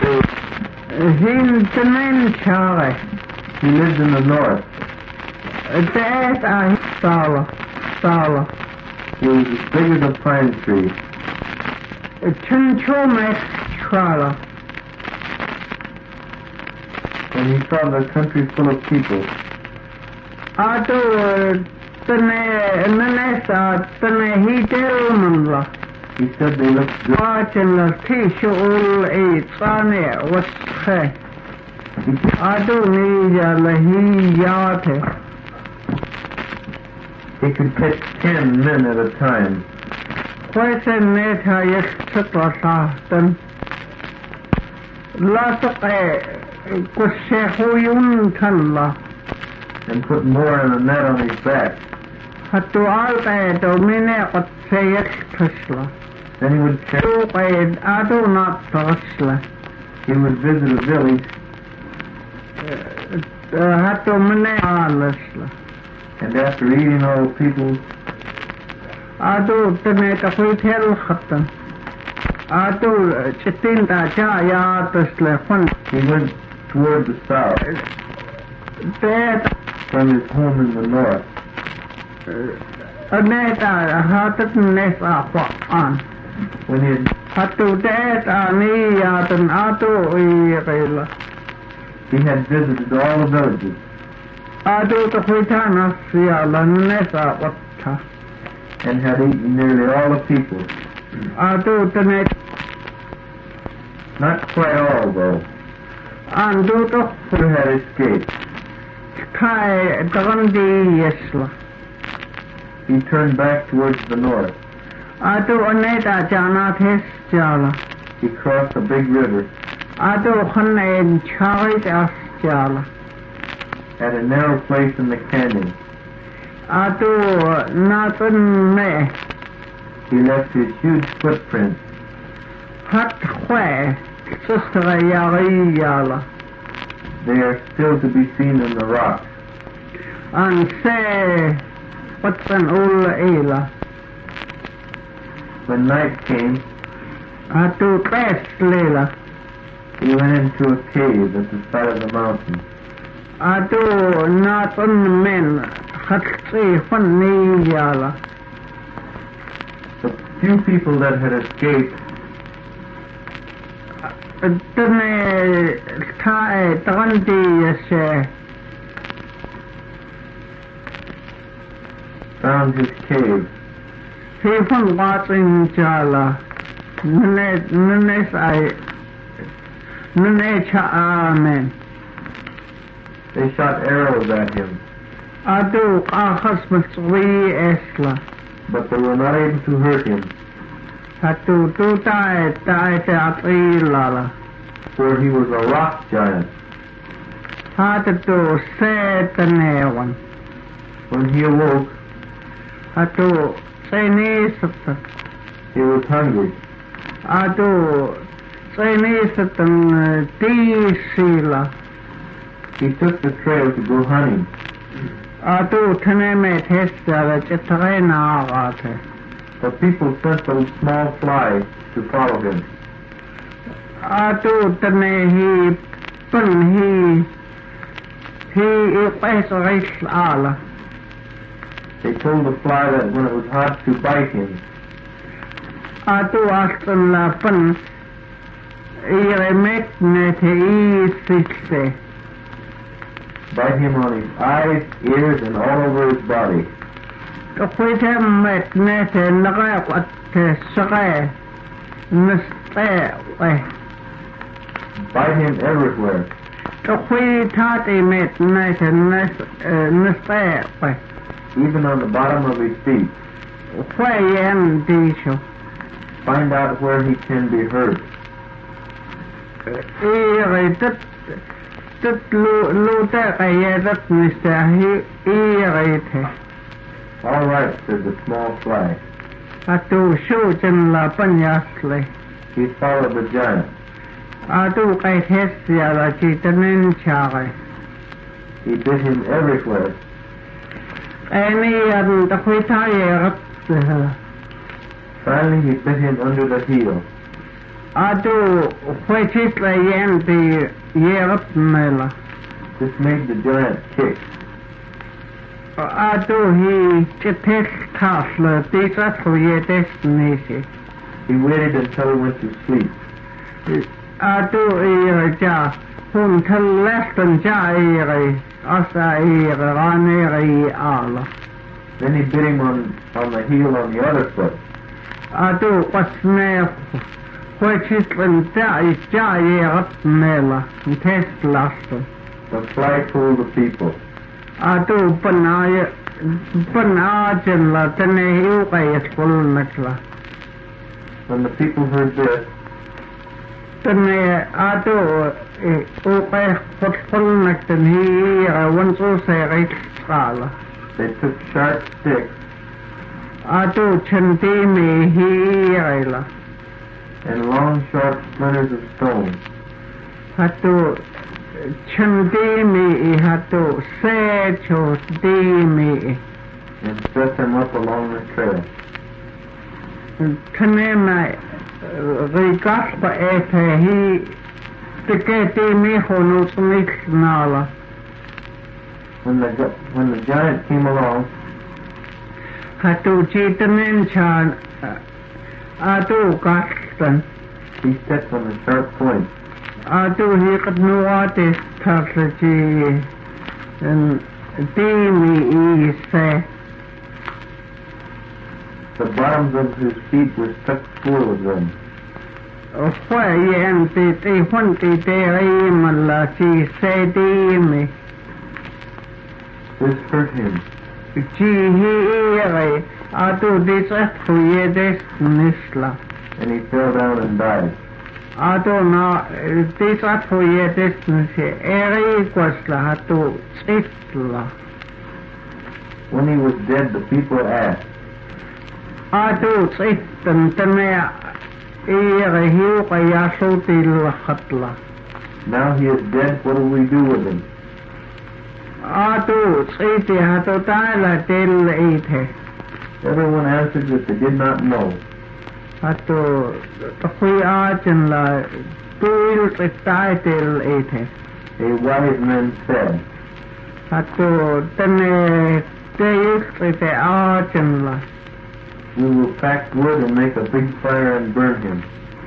He's the main Charlie. He lives in the north. There's a Sala. He was as big as a pine tree. Chinchomek Trala. And he saw the country full of people. He said they looked good. He could catch 10 men at a time. And put more in a net on his back. Then he would he would visit a village. And after eating all the people, he went toward the south from his home in the north. When he had visited all the villages. And had eaten nearly all the people. Not quite all, though. Who had escaped. He turned back towards the north. He crossed a big river. At a narrow place in the canyon. He left his huge footprint. They are still to be seen in the rocks. When night came, he went into a cave at the side of the mountain. The few people that had escaped found his cave. They shot arrows at him, but they were not able to hurt him, for he was a rock giant. When he awoke, he was hungry. He took the trail to go hunting. The people sent some small flies to follow him. They told the fly that when it was hot to bite him. Bite him on his eyes, ears, and all over his body. Bite him everywhere. Even on the bottom of his feet. Find out where he can be hurt. All right, said the small fly. He followed the giant. He bit him everywhere. Finally, he bit him under the heel. Adu Huechitla Yendi Yerapmela. This made the giant kick. Adu he Chipesh Kasla Disatru Yedestinisi. He waited until he went to sleep. Adu Iraja Hun Telestan Jairi Asa Raneri Ala. Then he bit him on the heel on the other foot. Adu Wasne Huechitlan Jairapmela Teslastan. The fly told the people. Adu Banajala Tanehu Fulnakla. When the people heard this, Tane Adu Upe Fulnaktan he once also Skala. they took sharp sticks Adu Chandimi he and long sharp splinters of stone Hatu Chandimi Hatu Secho Dimi and set them up along the trail. Tanema Rigaspa Ete he Tiketimi Honus Nala. When the giant came along, Hatu Chitanen Chan Adu Gaston he stepped on the sharp point. Adu he could know what is Taslaji and Dimi say The bottoms of his feet were stuck full of them. Why and the Hunty Deri Malachi say Dimi. This hurt him. He Adu this Yedes Nisla. And he fell down and died. Adu na this Yedes Nisi Eri Quasla Hatu Chitla. When he was dead, the people asked, Adu Chitan Tanea Eri Hiukayasotil Hatla. now he is dead, what will we do with him? Adu Chiti Hatu Tala Til Ete. Everyone answered that they did not know. Hatu Takui Arjan La Tuil Til Ete. A wise man said, Hatu Tane Teil Arjan La. we will pack wood and make a big fire and burn him.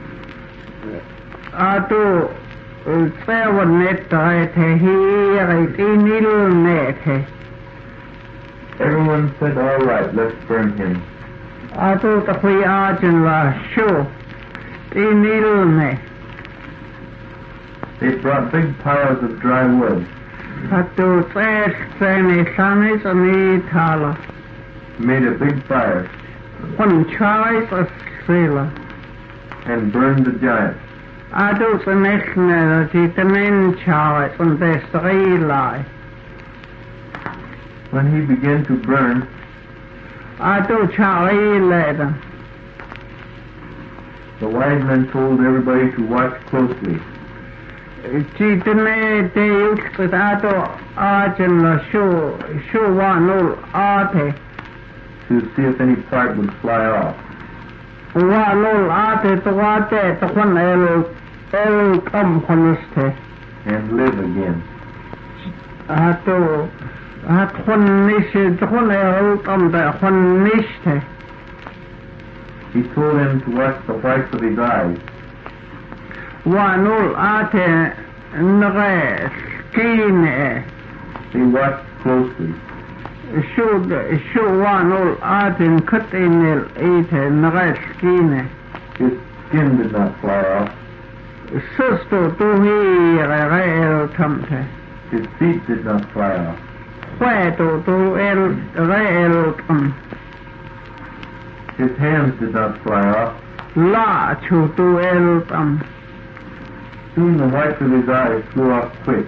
Adu Seven Net Ete He Nil Net. Everyone said, all right, let's burn him. Adu Takui Arjan La Shu Nil Net. They brought big piles of dry wood, Hatu Sene Sanis Ani Tala. made a big fire, One choice of Sila. and burned the giant. Adu Sanechne Jitamin choice on the Sila. When he began to burn, Adu Chari Leda. the wise men told everybody to watch closely. Jitane Deus with Adu Arjan La Shu Wanul Ate. to see if any part would fly off. Wanul Ate to Wate to one El Componiste. And live again. Adu One Nishi to one El One Niste. He told him to watch the whites of his eyes. Wanul Ate Nre Skine. He watched closely. Shu Wanul Ate Kutinil Ete Nre Skine. His skin did not fly off. Susto Tuhi Reel Tamte. His feet did not fly off. Hueto Tu El Reel Tam. His hands did not fly off. La Chu Tu El Tam. Soon the whites of his eyes flew off quick.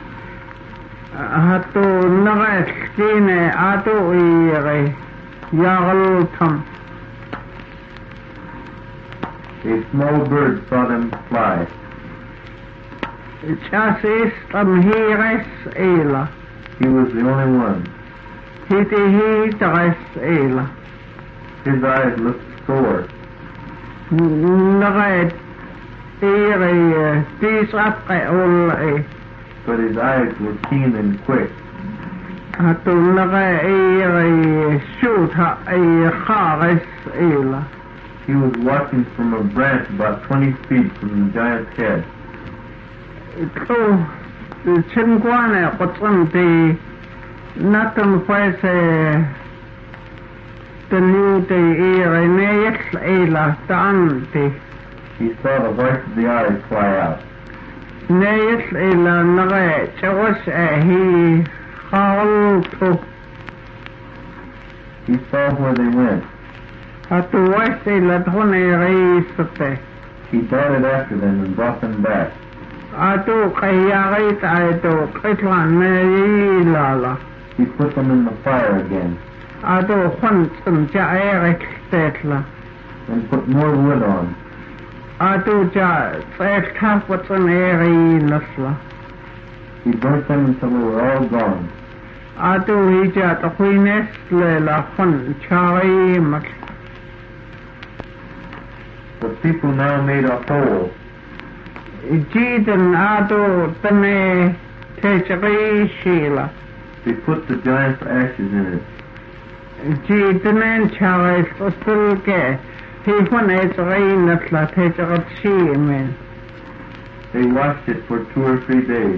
Hatu Nre Skine Atu Ire Yarl Tam. A small bird saw them fly. Chasis Tam Hires Ela. He was the only one. Hiti Hidres Ela. His eyes looked sore. Nre but his eyes were keen and quick. He was watching from a branch about 20 feet from the giant's head. He saw the whites of the eyes fly out. He saw where they went. He darted after them and brought them back. He put them in the fire again and put more wood on. He burnt them until they were all gone. The people now made a hole. They put the giant's ashes in it. They washed it for 2 or 3 days.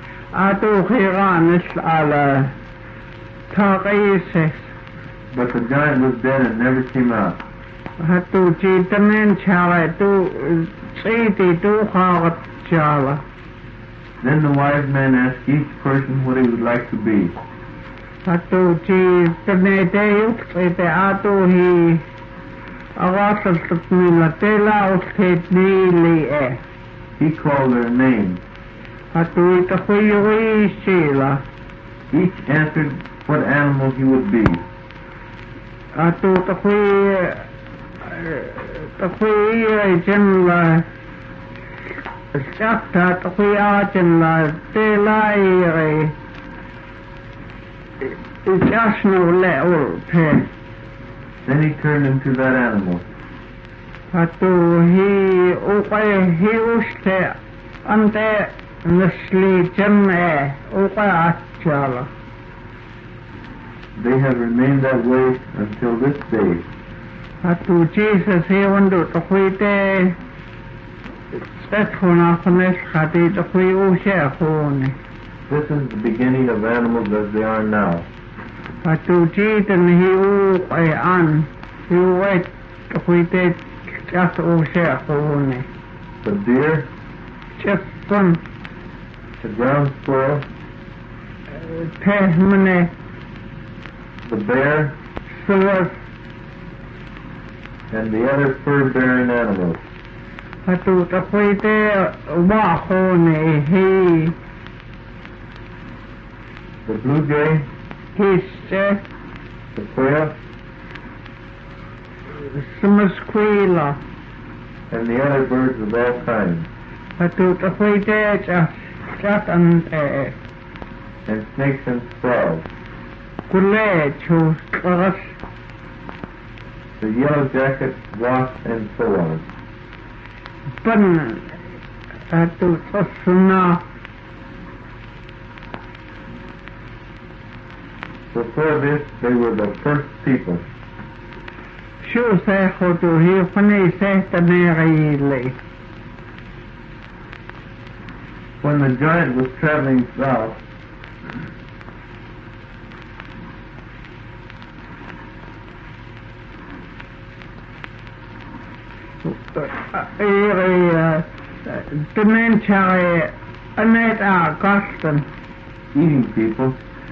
But the giant was dead and never came out. Then the wise man asked each person what he would like to be. He called their names. Each answered what animal he would be. Then he turned into that animal. They have remained that way until this day. This is the beginning of animals as they are now. The deer, the ground squirrel, the bear, and the other fur-bearing animals. The blue jay, the quail, and the other birds of all kinds, and snakes and frogs. The yellow jacket, wasp, and so on. Before this, they were the first people. When the giant was traveling south, eating people,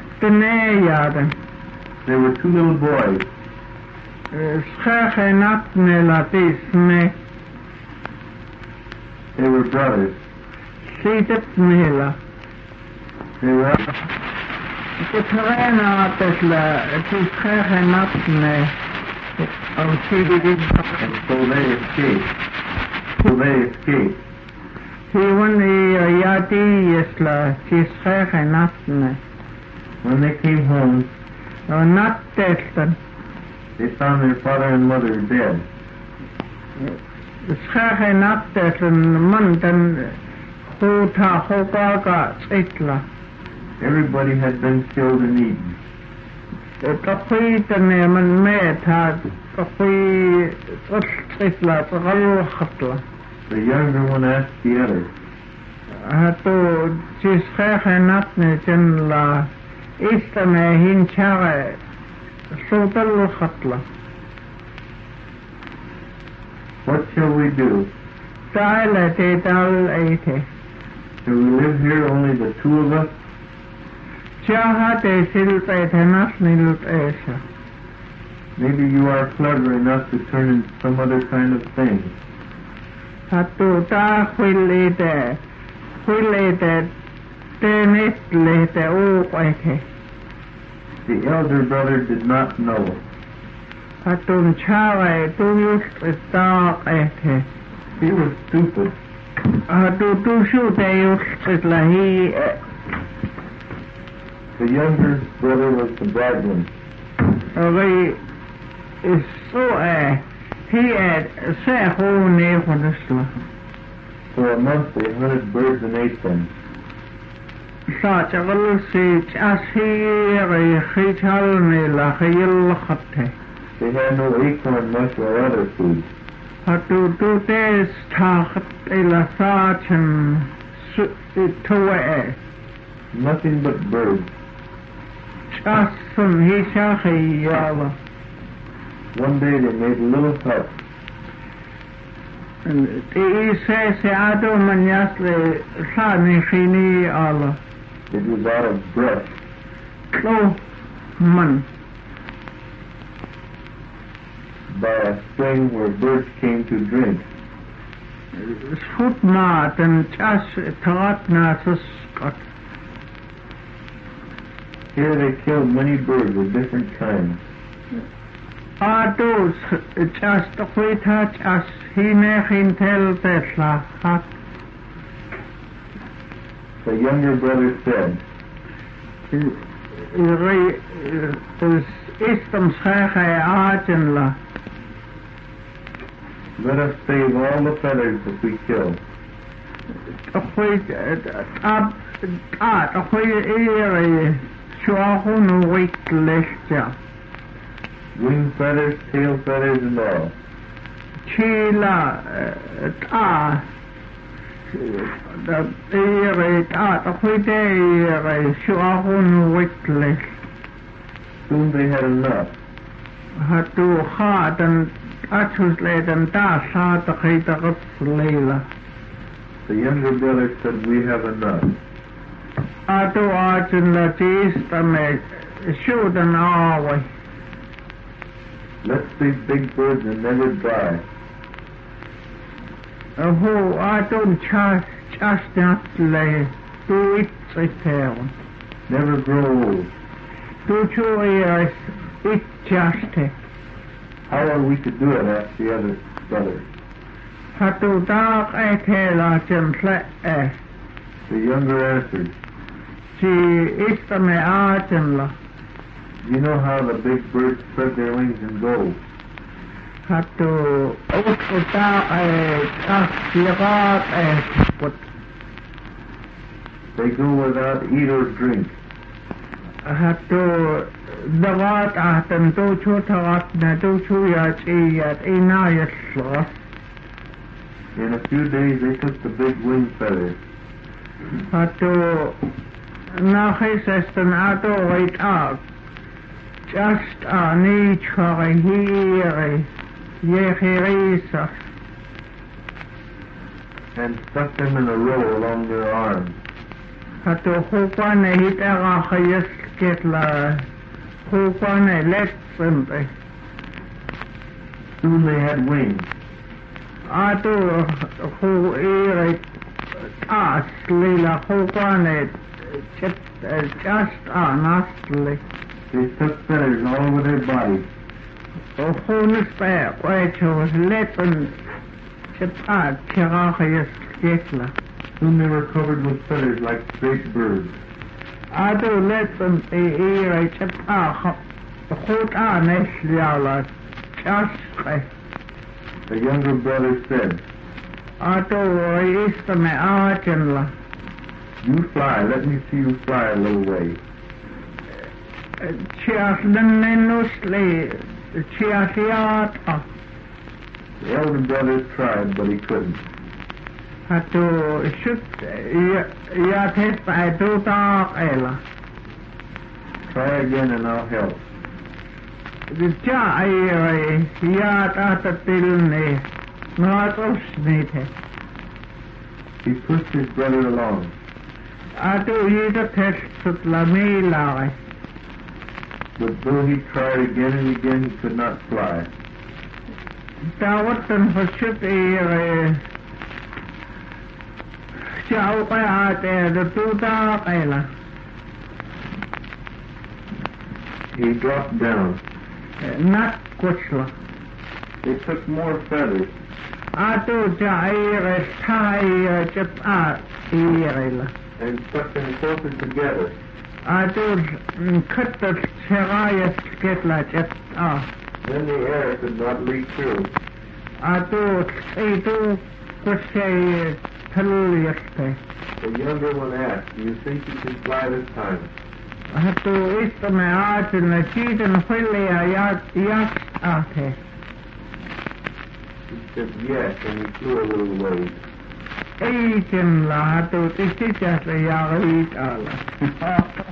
there were 2 little boys. They were brothers. They were and so they escaped. When they came home, they found their father and mother dead. Schache Napten Mundan Huta Hogaga Itla. Everybody had been killed and eaten. The Tapitan Meta, Tapi Itla, Hatla. The younger one asked the other, Hatu Schache Napten La Istame Hinchare Sotal Hatla. "What shall we do? Shall Shall we live here, only the two of us? Maybe you are clever enough to turn into some other kind of thing." The elder brother did not know. He was stupid. The younger brother was the bright one. For a month they hunted birds and ate them. They had no acorn mush or other food. Nothing but birds. One day they made a little hut. It was out of brush. By a spring where birds came to drink. Here they killed many birds of different kinds. The younger brother said, "Let us save all the feathers that we kill." Wing feathers, tail feathers, and all. Soon they had enough. The younger brother said, "We have enough." Let's see big birds and never die. Never grow old. How are we to do it? Asked the other brother. The younger answered, "You know how the big birds spread their wings and go. They go without eat or drink. In a few days they took the big wing feathers. And stuck them in a row along their arms. Soon they had wings. They took feathers all over their bodies. Soon they were covered with feathers like great birds. The younger brother said, Ato istame aacenla. You fly. Let me see you fly a little way. Chiasnenusli chiasiata. The elder brother tried, but he couldn't. Ato shut yatet aituta ela. Try again and I'll help. Ja ai yata tilne naatosnite. He pushed his brother along. Ato yita test la mila. But though he tried again and again, he could not fly. Tawatan fasut chau kaya the tuta kaila. He dropped down. Not kuchla. They took more feathers. Ato jai thai chapa irela. And stuck them closer together. Ato cut the cheraya sketla chapa. Then the air could not leak through. Ato ito kushay taluyaste. The younger one asked, "Do you think you can fly this time?" Ato istame aatin na chitan huilya yak ate. He said yes, and he flew a little ways. Eikin la ato tisichas yagit ala.